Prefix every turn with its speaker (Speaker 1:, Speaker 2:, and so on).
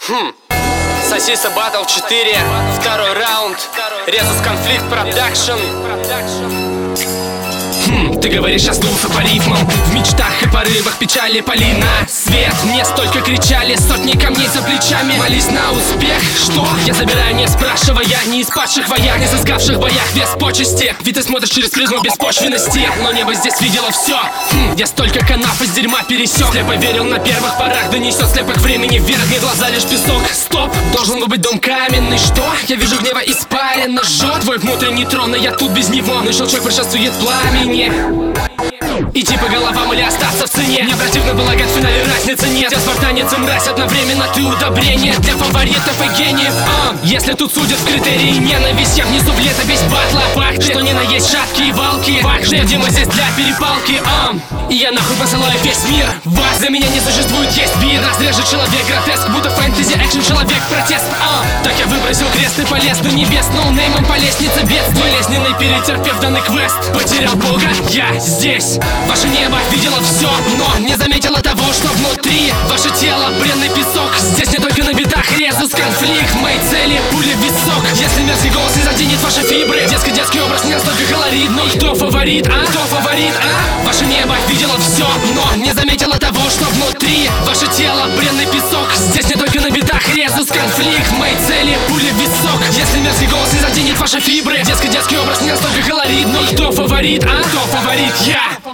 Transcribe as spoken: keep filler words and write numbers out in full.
Speaker 1: Хм. Сосиса Battle четыре, второй раунд. Резус Конфликт Продакшн. Хм, ты говоришь, я сдулся по рифмам. В мечтах и порывах печали пали на свет. Мне столько кричали, сотни камней за плечами. Молись на успех, что? Я забираю, не спрашивая, не из падших вояк, не сыскавших в боях вес почести. Ведь ты смотришь через призму беспочвенности, но небо здесь видело все. Хм, я столько канав из дерьма пересек. Слепо верил на первых порах, да несет слепых времени вверх. Не глаза, лишь песок. Стоп, должен был быть дом каменный, что? Я вижу гнева испаренно жжет. Твой внутренний трон, и я тут без него. Но щелчок предшествует пламени. Идти по головам или остаться в цене. Мне противно полагать, в финале разницы нет. Я спартанец и мразь, одновременно ты удобрение для фаворитов и гениев. а, Если тут судят в критерии ненависть, я внизу в летопись батла. Факты, что не на есть шаткие валки. Факт, что Дима здесь для перепалки. а, И я нахуй посылаю весь мир. Вас за меня не существует, есть бир. Разрежет человек гротеск, будто фэнтези, экшен, человек, протест. а, Так я выбросил крест и полез до небес. Ноунеймом по лестнице бедствий. Болезненный, перетерпев данный квест. Потерял Бога, я здесь. Ваше небо видело все, но не заметило того, что внутри. Ваше тело бренный песок. Здесь не только на битах резус конфликт. Мои цели пули в висок. Если мерзкий голос не заденет ваши фибры. Детский детский образ не настолько колоритный. Кто фаворит, а? Кто фаворит, а? Ваше небо видело все, но не заметило того, что внутри. Ваше тело бренный песок. Здесь не только на битах резус конфликт. Мои цели пули в висок. Если мерзкий голос не заденет ваши фибры. Детский детский образ не настолько колоритный. Кто фаворит, а? Кто фаворит, я?